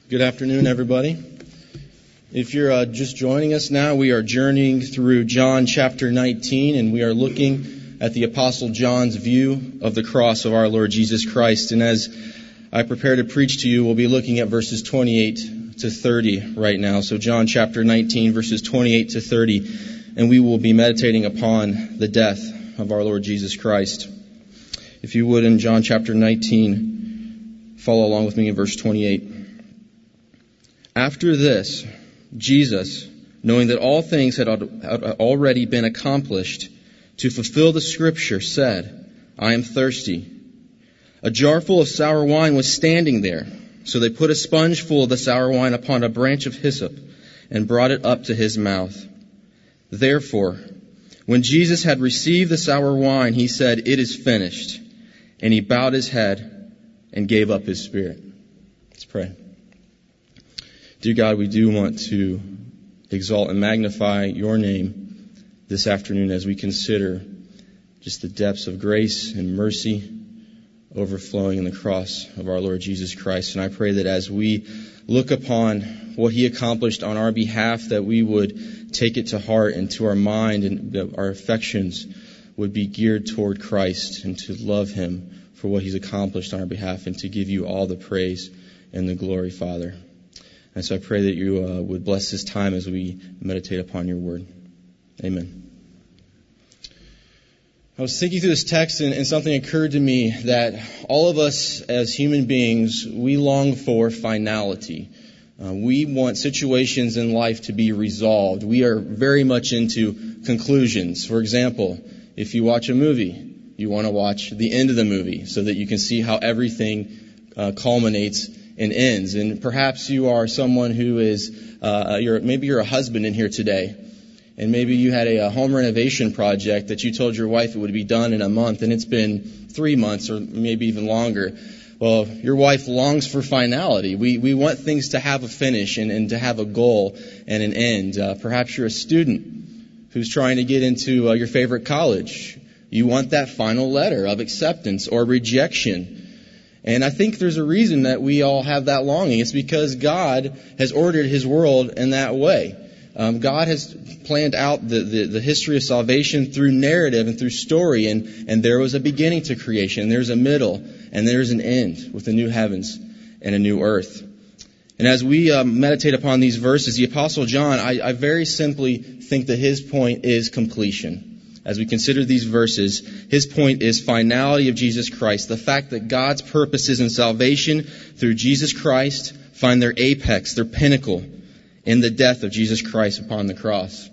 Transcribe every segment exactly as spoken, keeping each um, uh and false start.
Good afternoon, everybody. If you're uh, just joining us now, we are journeying through John chapter nineteen, and we are looking at the Apostle John's view of the cross of our Lord Jesus Christ. And as I prepare to preach to you, we'll be looking at verses twenty-eight to thirty right now. So John chapter nineteen, verses twenty-eight to thirty, and we will be meditating upon the death of our Lord Jesus Christ. If you would, in John chapter nineteen, follow along with me in verse twenty-eight. After this, Jesus, knowing that all things had already been accomplished to fulfill the Scripture, said, I am thirsty. A jar full of sour wine was standing there. So they put a sponge full of the sour wine upon a branch of hyssop and brought it up to his mouth. Therefore, when Jesus had received the sour wine, he said, It is finished. And he bowed his head and gave up his spirit. Let's pray. Dear God, we do want to exalt and magnify your name this afternoon as we consider just the depths of grace and mercy overflowing in the cross of our Lord Jesus Christ. And I pray that as we look upon what he accomplished on our behalf, that we would take it to heart and to our mind, and that our affections would be geared toward Christ and to love him for what he's accomplished on our behalf and to give you all the praise and the glory, Father. And so I pray that you uh, would bless this time as we meditate upon your word. Amen. I was thinking through this text and, and something occurred to me that all of us as human beings, we long for finality. Uh, we want situations in life to be resolved. We are very much into conclusions. For example, if you watch a movie, you want to watch the end of the movie so that you can see how everything uh, culminates and ends. And perhaps you are someone who is, uh, you're, maybe you're a husband in here today, and maybe you had a, a home renovation project that you told your wife it would be done in a month, and it's been three months or maybe even longer. Well, your wife longs for finality. We we want things to have a finish and, and to have a goal and an end. Uh, perhaps you're a student who's trying to get into uh, your favorite college. You want that final letter of acceptance or rejection. And I think there's a reason that we all have that longing. It's because God has ordered his world in that way. Um, God has planned out the, the, the history of salvation through narrative and through story. And, and there was a beginning to creation. And there's a middle. And there's an end with the new heavens and a new earth. And as we um, meditate upon these verses, the Apostle John, I, I very simply think that his point is completion. As we consider these verses, his point is finality of Jesus Christ. The fact that God's purposes in salvation through Jesus Christ find their apex, their pinnacle, in the death of Jesus Christ upon the cross.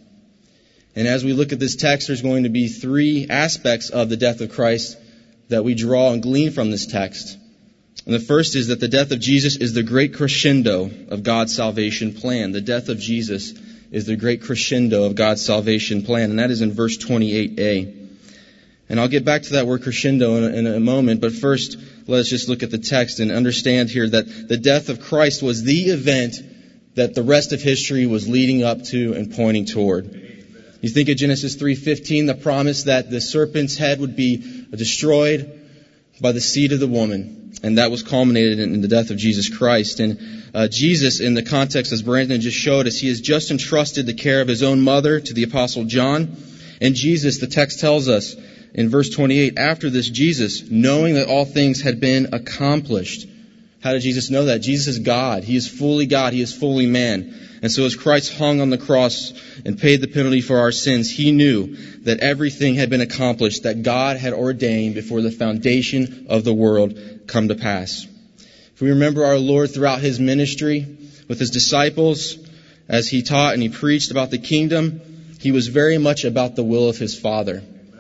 And as we look at this text, there's going to be three aspects of the death of Christ that we draw and glean from this text. And the first is that the death of Jesus is the great crescendo of God's salvation plan. The death of Jesus is the great crescendo of God's salvation plan. And that is in verse twenty-eight a. And I'll get back to that word crescendo in a, in a moment. But first, let us just look at the text and understand here that the death of Christ was the event that the rest of history was leading up to and pointing toward. You think of Genesis three fifteen, the promise that the serpent's head would be destroyed by the seed of the woman. And that was culminated in the death of Jesus Christ. And uh, Jesus, in the context as Brandon just showed us, he has just entrusted the care of his own mother to the Apostle John. And Jesus, the text tells us in verse twenty-eight, after this, Jesus, knowing that all things had been accomplished. How did Jesus know that? Jesus is God. He is fully God. He is fully man. And so as Christ hung on the cross and paid the penalty for our sins, he knew that everything had been accomplished, that God had ordained before the foundation of the world come to pass. If we remember our Lord throughout his ministry with his disciples, as he taught and he preached about the kingdom, he was very much about the will of his Father.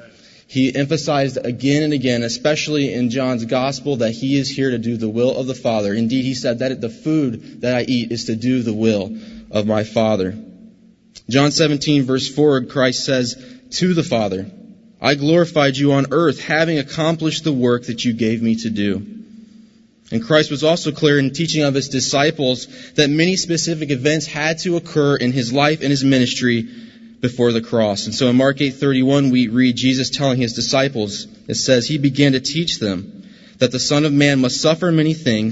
He emphasized again and again, especially in John's gospel, that he is here to do the will of the Father. Indeed, he said that the food that I eat is to do the will of my Father. John seventeen, verse four, Christ says to the Father, I glorified you on earth, having accomplished the work that you gave me to do. And Christ was also clear in teaching of his disciples that many specific events had to occur in his life and his ministry before the cross. And so in Mark eight thirty-one, we read Jesus telling his disciples, it says, he began to teach them that the Son of Man must suffer many things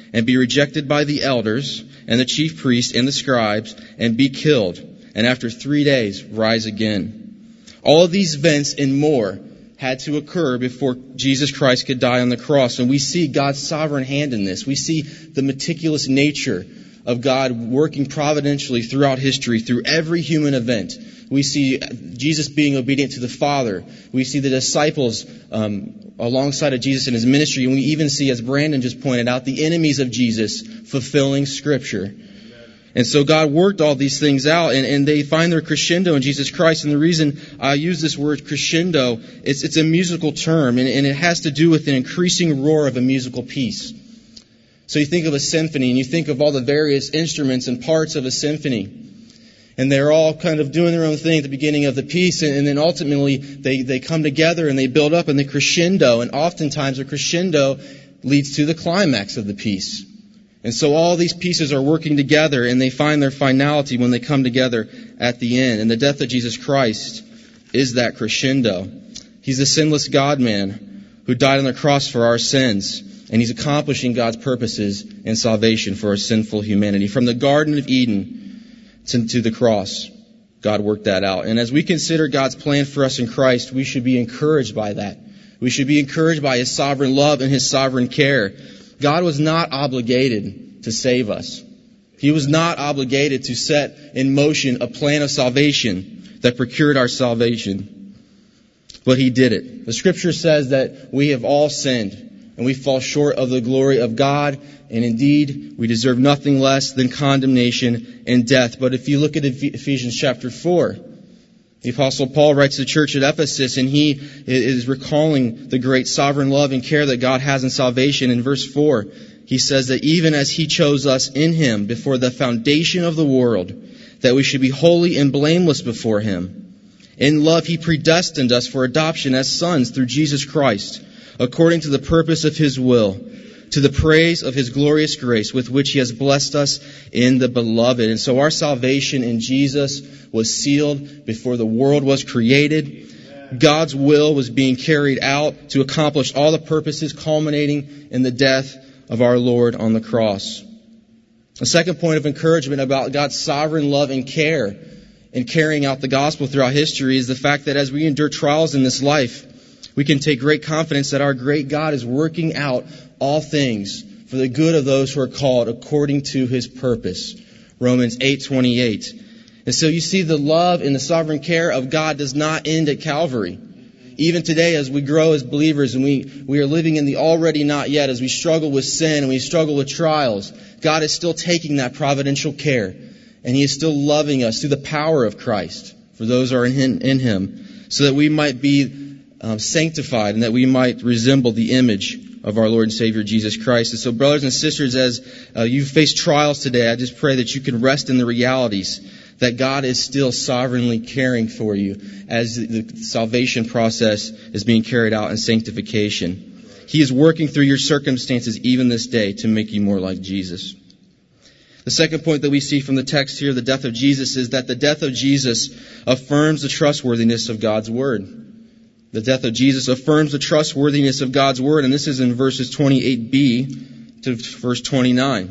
and be rejected by the elders and the chief priests and the scribes and be killed, and after three days rise again. All of these events and more had to occur before Jesus Christ could die on the cross. And we see God's sovereign hand in this. We see the meticulous nature of God working providentially throughout history, through every human event. We see Jesus being obedient to the Father. We see the disciples um, alongside of Jesus in his ministry. And we even see, as Brandon just pointed out, the enemies of Jesus fulfilling Scripture. And so God worked all these things out, and, and they find their crescendo in Jesus Christ. And the reason I use this word crescendo, it's, it's a musical term, and, and it has to do with an increasing roar of a musical piece. So you think of a symphony, and you think of all the various instruments and parts of a symphony. And they're all kind of doing their own thing at the beginning of the piece, and, and then ultimately they, they come together and they build up and they crescendo. And oftentimes a crescendo leads to the climax of the piece. And so all these pieces are working together, and they find their finality when they come together at the end. And the death of Jesus Christ is that crescendo. He's the sinless God-man who died on the cross for our sins. And he's accomplishing God's purposes in salvation for our sinful humanity. From the Garden of Eden to, to the cross, God worked that out. And as we consider God's plan for us in Christ, we should be encouraged by that. We should be encouraged by his sovereign love and his sovereign care. God was not obligated to save us. He was not obligated to set in motion a plan of salvation that procured our salvation. But he did it. The Scripture says that we have all sinned and we fall short of the glory of God. And indeed, we deserve nothing less than condemnation and death. But if you look at Ephesians chapter four, the Apostle Paul writes to the church at Ephesus, and he is recalling the great sovereign love and care that God has in salvation. In verse four, he says that even as he chose us in him before the foundation of the world, that we should be holy and blameless before him. In love, he predestined us for adoption as sons through Jesus Christ, according to the purpose of his will, to the praise of his glorious grace with which he has blessed us in the beloved. And so our salvation in Jesus was sealed before the world was created. God's will was being carried out to accomplish all the purposes, culminating in the death of our Lord on the cross. The second point of encouragement about God's sovereign love and care in carrying out the gospel throughout history is the fact that as we endure trials in this life, we can take great confidence that our great God is working out all things for the good of those who are called according to his purpose. Romans eight twenty-eight. And so you see the love and the sovereign care of God does not end at Calvary. Even today, as we grow as believers and we, we are living in the already not yet, as we struggle with sin and we struggle with trials, God is still taking that providential care. And he is still loving us through the power of Christ for those who are in, in him, so that we might be Um, sanctified and that we might resemble the image of our Lord and Savior Jesus Christ. And so, brothers and sisters, as uh, you face trials today, I just pray that you can rest in the realities that God is still sovereignly caring for you as the salvation process is being carried out in sanctification. He is working through your circumstances even this day to make you more like Jesus. The second point that we see from the text here, the death of Jesus, is that the death of Jesus affirms the trustworthiness of God's Word. The death of Jesus affirms the trustworthiness of God's Word, and this is in verses twenty-eight b to verse twenty-nine.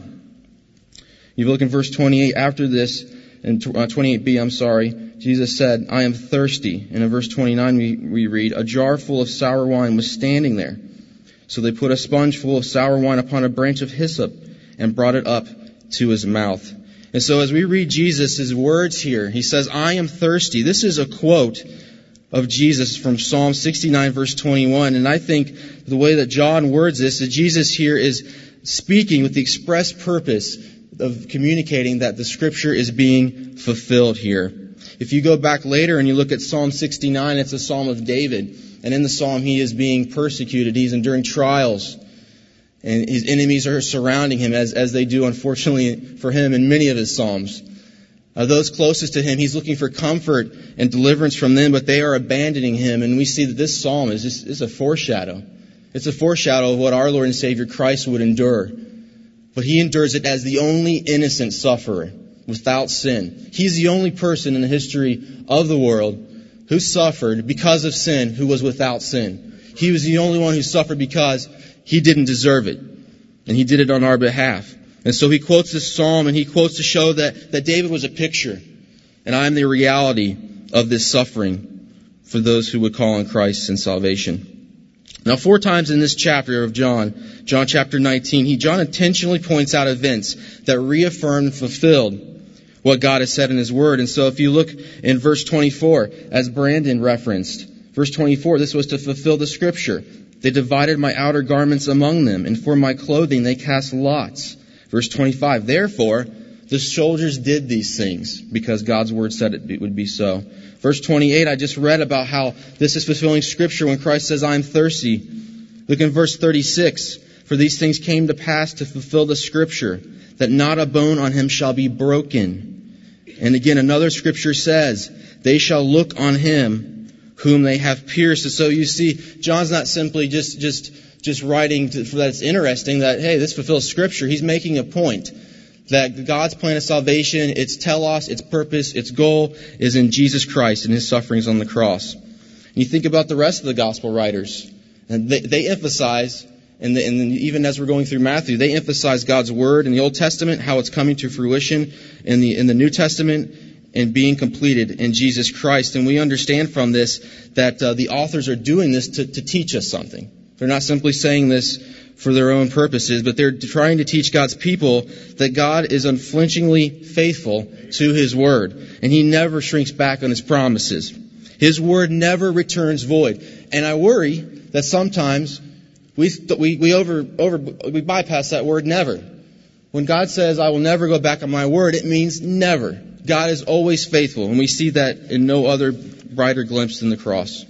You look in verse twenty-eight, after this, in twenty-eight b, I'm sorry, Jesus said, I am thirsty. And in verse twenty-nine we, we read, a jar full of sour wine was standing there. So they put a sponge full of sour wine upon a branch of hyssop and brought it up to his mouth. And so as we read Jesus' words here, he says, I am thirsty. This is a quote of Jesus from Psalm sixty-nine verse twenty-one. And I think the way that John words this, that Jesus here is speaking with the express purpose of communicating that the Scripture is being fulfilled here. If you go back later and you look at Psalm sixty-nine, it's a psalm of David. And in the psalm, he is being persecuted. He's enduring trials. And his enemies are surrounding him, as, as they do, unfortunately, for him in many of his psalms. Uh, those closest to him, he's looking for comfort and deliverance from them, but they are abandoning him. And we see that this psalm is just is a foreshadow. It's a foreshadow of what our Lord and Savior Christ would endure. But he endures it as the only innocent sufferer without sin. He's the only person in the history of the world who suffered because of sin who was without sin. He was the only one who suffered because he didn't deserve it. And he did it on our behalf. And so he quotes this psalm, and he quotes to show that, that David was a picture. And I am the reality of this suffering for those who would call on Christ in salvation. Now, four times in this chapter of John, John chapter nineteen, he, John intentionally points out events that reaffirmed and fulfilled what God has said in His Word. And so if you look in verse twenty-four, as Brandon referenced, verse twenty-four, this was to fulfill the Scripture. They divided my outer garments among them, and for my clothing they cast lots. Verse twenty-five, therefore, the soldiers did these things because God's Word said it would be so. Verse twenty-eight, I just read about how this is fulfilling Scripture when Christ says, I am thirsty. Look in verse thirty-six. For these things came to pass to fulfill the Scripture, that not a bone on him shall be broken. And again, another Scripture says, they shall look on him whom they have pierced. And so you see, John's not simply just just just writing to, for that it's interesting that, hey, this fulfills Scripture. He's making a point that God's plan of salvation, its telos, its purpose, its goal is in Jesus Christ and His sufferings on the cross. And you think about the rest of the gospel writers, and they, they emphasize, and, the, and even as we're going through Matthew, they emphasize God's Word in the Old Testament, how it's coming to fruition in the in the New Testament, and being completed in Jesus Christ. And we understand from this that uh, the authors are doing this to, to teach us something. They're not simply saying this for their own purposes, but they're trying to teach God's people that God is unflinchingly faithful to His Word, and He never shrinks back on His promises. His Word never returns void. And I worry that sometimes we we we over over we bypass that word never. When God says, I will never go back on my word, it means never. God is always faithful, and we see that in no other brighter glimpse than the cross.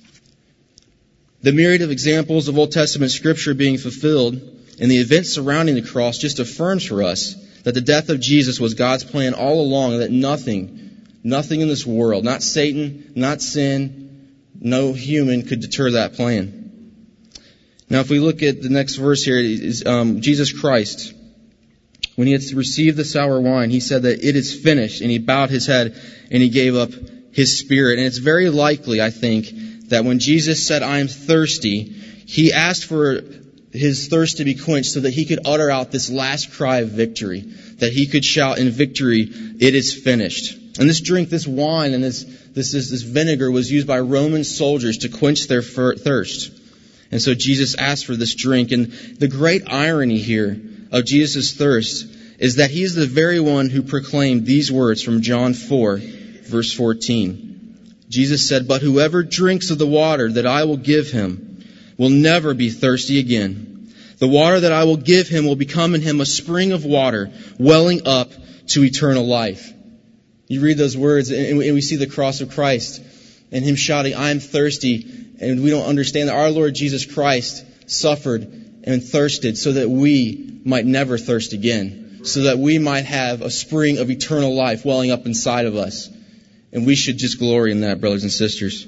The myriad of examples of Old Testament Scripture being fulfilled and the events surrounding the cross just affirms for us that the death of Jesus was God's plan all along, and that nothing, nothing in this world, not Satan, not sin, no human could deter that plan. Now, if we look at the next verse here, is um, Jesus Christ. When He had received the sour wine, He said that it is finished, and He bowed His head and He gave up His spirit. And it's very likely, I think, that when Jesus said, I am thirsty, He asked for His thirst to be quenched so that He could utter out this last cry of victory, that He could shout in victory, it is finished. And this drink, this wine, and this this this, this vinegar was used by Roman soldiers to quench their thirst. And so Jesus asked for this drink. And the great irony here of Jesus' thirst is that He is the very one who proclaimed these words from John four, verse fourteen. Jesus said, but whoever drinks of the water that I will give him will never be thirsty again. The water that I will give him will become in him a spring of water welling up to eternal life. You read those words and we see the cross of Christ and Him shouting, I am thirsty. And we don't understand that our Lord Jesus Christ suffered and thirsted so that we might never thirst again, so that we might have a spring of eternal life welling up inside of us. And we should just glory in that, brothers and sisters.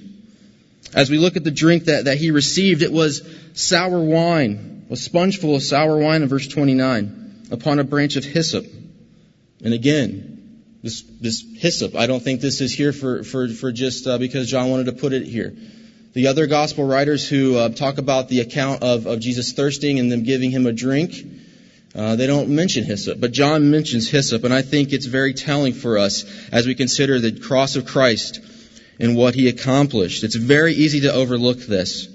As we look at the drink that, that He received, it was sour wine, a sponge full of sour wine in verse twenty-nine, upon a branch of hyssop. And again, this this hyssop, I don't think this is here for, for, for just uh, because John wanted to put it here. The other gospel writers who uh, talk about the account of, of Jesus thirsting and them giving Him a drink, Uh, they don't mention hyssop, but John mentions hyssop, and I think it's very telling for us as we consider the cross of Christ and what He accomplished. It's very easy to overlook this,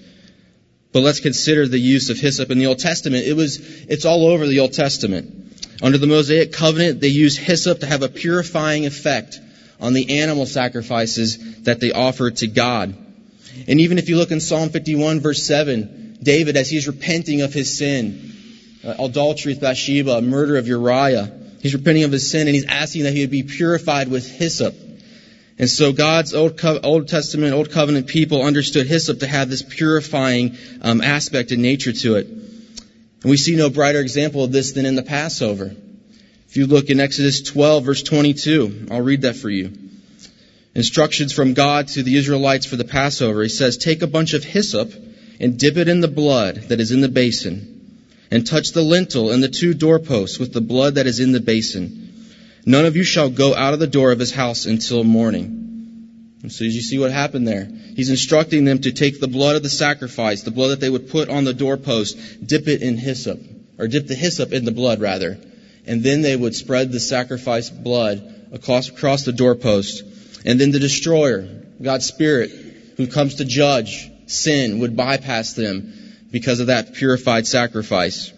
but let's consider the use of hyssop in the Old Testament. It was, it's all over the Old Testament. Under the Mosaic covenant, they used hyssop to have a purifying effect on the animal sacrifices that they offered to God. And even if you look in Psalm fifty-one, verse seven, David, as he's repenting of his sin, Uh, adultery with Bathsheba, murder of Uriah. He's repenting of his sin and he's asking that he would be purified with hyssop. And so God's Old, Co- Old Testament, Old Covenant people understood hyssop to have this purifying um, aspect and nature to it. And we see no brighter example of this than in the Passover. If you look in Exodus twelve, verse twenty-two, I'll read that for you. Instructions from God to the Israelites for the Passover. He says, take a bunch of hyssop and dip it in the blood that is in the basin, and touch the lintel and the two doorposts with the blood that is in the basin. None of you shall go out of the door of his house until morning. And so as you see what happened there, he's instructing them to take the blood of the sacrifice, the blood that they would put on the doorpost, dip it in hyssop, or dip the hyssop in the blood, rather. And then they would spread the sacrifice blood across, across the doorpost. And then the destroyer, God's Spirit, who comes to judge sin, would bypass them because of that purified sacrifice.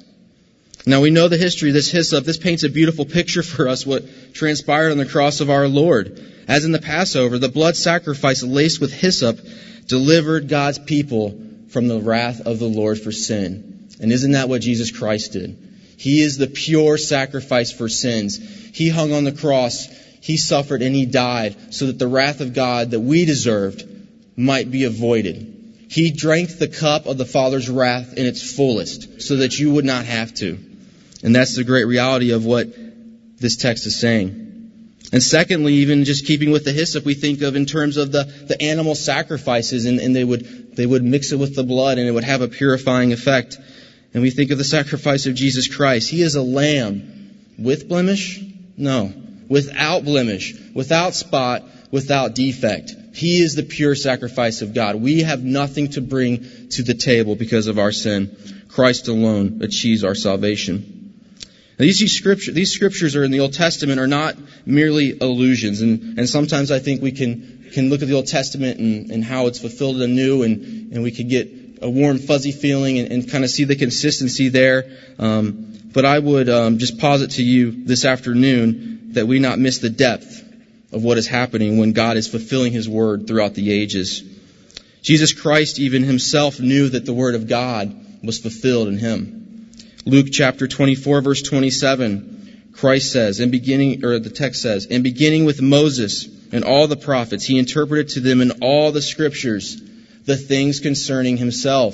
Now we know the history of this hyssop. This paints a beautiful picture for us what transpired on the cross of our Lord. As in the Passover, the blood sacrifice laced with hyssop delivered God's people from the wrath of the Lord for sin. And isn't that what Jesus Christ did? He is the pure sacrifice for sins. He hung on the cross, He suffered, and He died so that the wrath of God that we deserved might be avoided. He drank the cup of the Father's wrath in its fullest so that you would not have to. And that's the great reality of what this text is saying. And secondly, even just keeping with the hyssop, we think of in terms of the, the animal sacrifices, and, and they would they would mix it with the blood and it would have a purifying effect. And we think of the sacrifice of Jesus Christ. He is a lamb with blemish? No. Without blemish, without spot, without defect. He is the pure sacrifice of God. We have nothing to bring to the table because of our sin. Christ alone achieves our salvation. Now, these, scripture, these scriptures are in the Old Testament are not merely allusions. And, and sometimes I think we can, can look at the Old Testament and, and how it's fulfilled anew, and, and we could get a warm, fuzzy feeling and, and kind of see the consistency there. Um, but I would um, just posit to you this afternoon that we not miss the depth of what is happening when God is fulfilling His Word throughout the ages. Jesus Christ even Himself knew that the Word of God was fulfilled in Him. Luke chapter twenty-four, verse twenty-seven, Christ says, in beginning, or the text says, in beginning with Moses and all the prophets, He interpreted to them in all the Scriptures the things concerning Himself.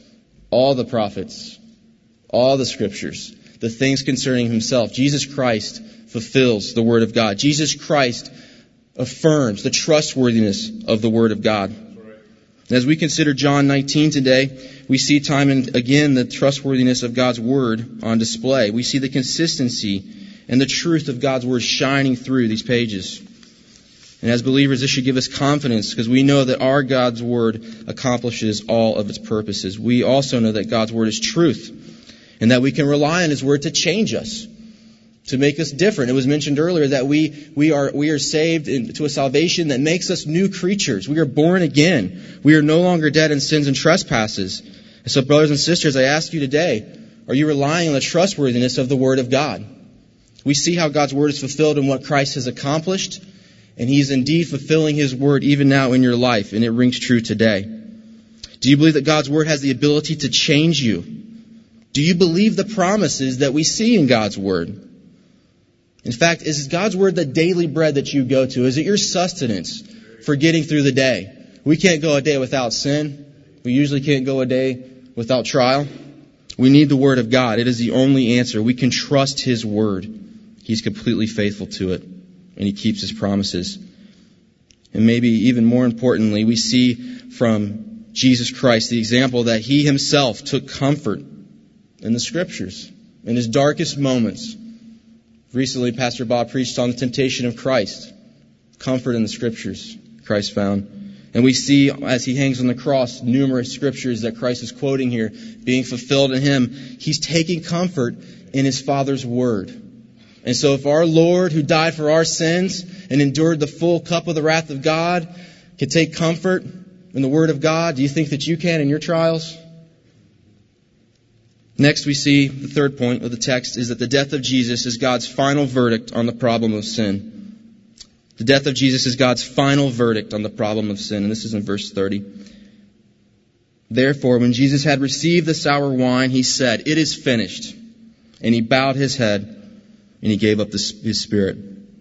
All the prophets, all the Scriptures, the things concerning Himself. Jesus Christ fulfills the Word of God. Jesus Christ affirms the trustworthiness of the Word of God. As we consider John nineteen today, we see time and again the trustworthiness of God's Word on display. We see the consistency and the truth of God's Word shining through these pages. And as believers, this should give us confidence because we know that our God's Word accomplishes all of its purposes. We also know that God's Word is truth and that we can rely on His Word to change us, to make us different. It was mentioned earlier that we we are we are saved into a salvation that makes us new creatures. We are born again. We are no longer dead in sins and trespasses. And so, brothers and sisters, I ask you today, are you relying on the trustworthiness of the Word of God? We see how God's Word is fulfilled in what Christ has accomplished, and He is indeed fulfilling His Word even now in your life, and it rings true today. Do you believe that God's Word has the ability to change you? Do you believe the promises that we see in God's Word? In fact, is God's Word the daily bread that you go to? Is it your sustenance for getting through the day? We can't go a day without sin. We usually can't go a day without trial. We need the Word of God. It is the only answer. We can trust His Word. He's completely faithful to it, and He keeps His promises. And maybe even more importantly, we see from Jesus Christ the example that He Himself took comfort in the Scriptures, in His darkest moments. Recently, Pastor Bob preached on the temptation of Christ. Comfort in the Scriptures Christ found. And we see, as He hangs on the cross, numerous Scriptures that Christ is quoting here being fulfilled in Him. He's taking comfort in His Father's Word. And so if our Lord, who died for our sins and endured the full cup of the wrath of God, can take comfort in the Word of God, do you think that you can in your trials? Next, we see the third point of the text is that the death of Jesus is God's final verdict on the problem of sin. The death of Jesus is God's final verdict on the problem of sin. And this is in verse thirty. Therefore, when Jesus had received the sour wine, He said, "It is finished." And He bowed His head and He gave up His spirit.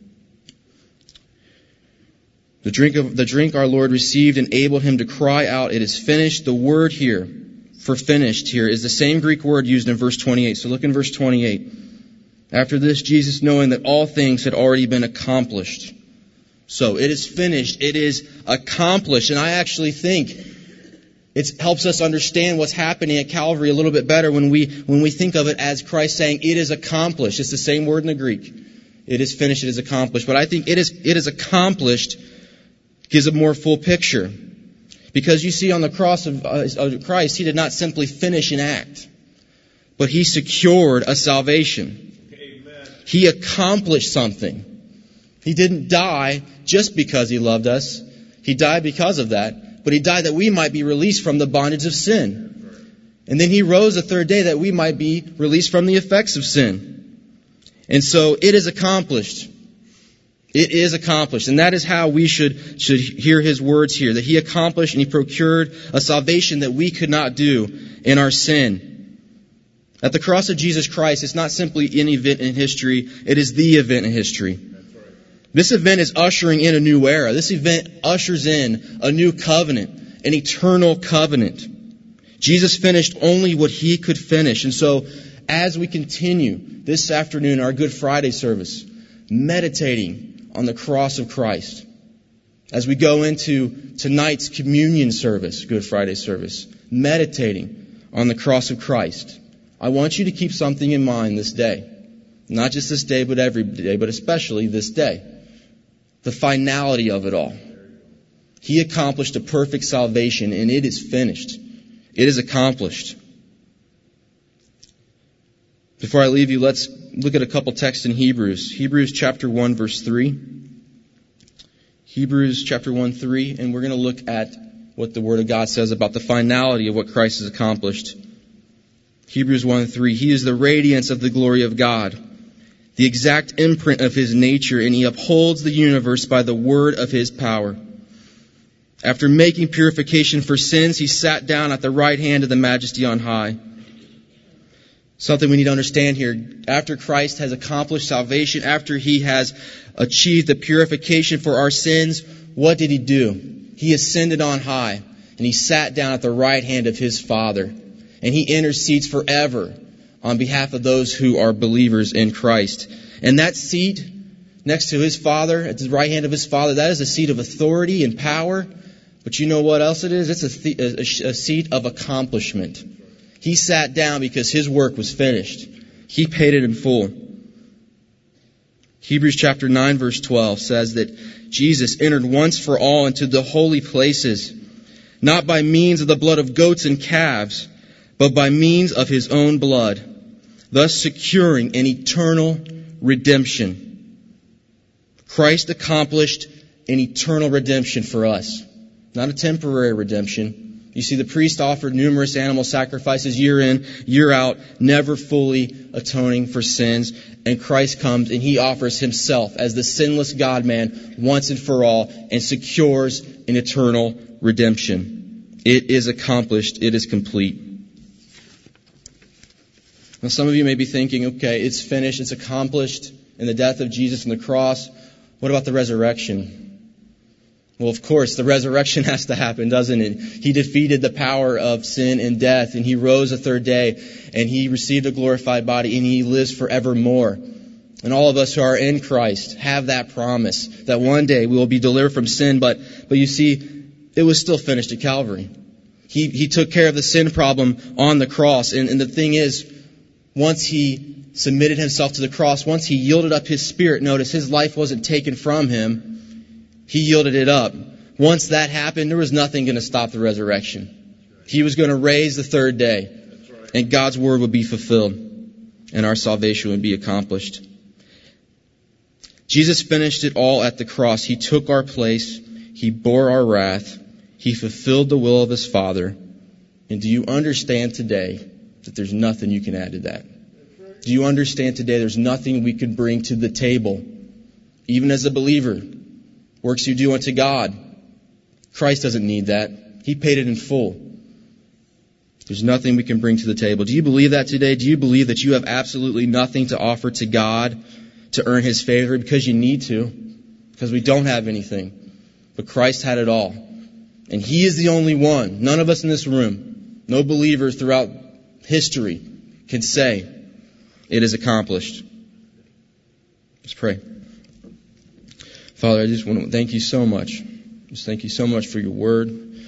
The drink of the drink our Lord received enabled Him to cry out, "It is finished." The word here for finished here is the same Greek word used in verse twenty-eight. So look in verse twenty-eight. After this, Jesus, knowing that all things had already been accomplished. So it is finished. It is accomplished. And I actually think it helps us understand what's happening at Calvary a little bit better when we when we think of it as Christ saying, "It is accomplished." It's the same word in the Greek. It is finished. It is accomplished. But I think it is it is accomplished gives a more full picture. Because you see, on the cross of uh, Christ, He did not simply finish an act, but He secured a salvation. Amen. He accomplished something. He didn't die just because He loved us. He died because of that. But He died that we might be released from the bondage of sin. And then He rose the third day that we might be released from the effects of sin. And so it is accomplished. It is accomplished. And that is how we should, should hear His words here. That He accomplished and He procured a salvation that we could not do in our sin. At the cross of Jesus Christ, it's not simply an event in history. It is the event in history. This event is ushering in a new era. This event ushers in a new covenant, an eternal covenant. Jesus finished only what He could finish. And so as we continue this afternoon, our Good Friday service, meditating on the cross of Christ, as we go into tonight's communion service, Good Friday service, meditating on the cross of Christ, I want you to keep something in mind this day. Not just this day, but every day, but especially this day. The finality of it all. He accomplished a perfect salvation, and it is finished. It is accomplished. Before I leave you, let's look at a couple texts in Hebrews. Hebrews chapter one, verse three. Hebrews chapter one, three. And we're going to look at what the Word of God says about the finality of what Christ has accomplished. Hebrews one, three. He is the radiance of the glory of God, the exact imprint of His nature, and He upholds the universe by the word of His power. After making purification for sins, He sat down at the right hand of the Majesty on high. Something we need to understand here. After Christ has accomplished salvation, after He has achieved the purification for our sins, what did He do? He ascended on high, and He sat down at the right hand of His Father. And He intercedes forever on behalf of those who are believers in Christ. And that seat next to His Father, at the right hand of His Father, that is a seat of authority and power. But you know what else it is? It's a, th- a, a seat of accomplishment. He sat down because His work was finished. He paid it in full. Hebrews chapter nine verse twelve says that Jesus entered once for all into the holy places, not by means of the blood of goats and calves, but by means of His own blood, thus securing an eternal redemption. Christ accomplished an eternal redemption for us. Not a temporary redemption. You see, the priest offered numerous animal sacrifices year in, year out, never fully atoning for sins. And Christ comes and He offers Himself as the sinless God-man once and for all and secures an eternal redemption. It is accomplished. It is complete. Now, some of you may be thinking, okay, it's finished, it's accomplished in the death of Jesus on the cross. What about the resurrection? Well, of course, the resurrection has to happen, doesn't it? He defeated the power of sin and death, and He rose the third day, and He received a glorified body, and He lives forevermore. And all of us who are in Christ have that promise that one day we will be delivered from sin. But, but you see, it was still finished at Calvary. He, he took care of the sin problem on the cross. And, and the thing is, once He submitted Himself to the cross, once He yielded up His spirit, notice His life wasn't taken from Him. He yielded it up. Once that happened, there was nothing going to stop the resurrection. He was going to raise the third day. And God's word would be fulfilled. And our salvation would be accomplished. Jesus finished it all at the cross. He took our place. He bore our wrath. He fulfilled the will of His Father. And do you understand today that there's nothing you can add to that? Do you understand today there's nothing we could bring to the table, even as a believer? Works you do unto God. Christ doesn't need that. He paid it in full. There's nothing we can bring to the table. Do you believe that today? Do you believe that you have absolutely nothing to offer to God to earn His favor? Because you need to. Because we don't have anything. But Christ had it all. And He is the only one. None of us in this room, no believers throughout history, can say it is accomplished. Let's pray. Father, I just want to thank You so much. Just thank You so much for Your word.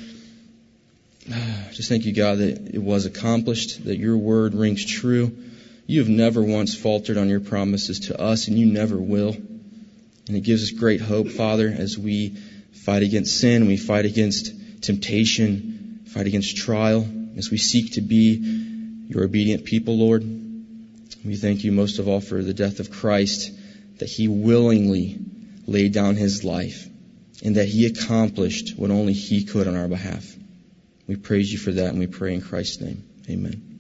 Just thank You, God, that it was accomplished, that Your word rings true. You have never once faltered on Your promises to us, and You never will. And it gives us great hope, Father, as we fight against sin, we fight against temptation, fight against trial, as we seek to be your obedient people, Lord. We thank you most of all for the death of Christ, that he willingly laid down his life and that he accomplished what only he could on our behalf. We praise you for that, and we pray in Christ's name. Amen.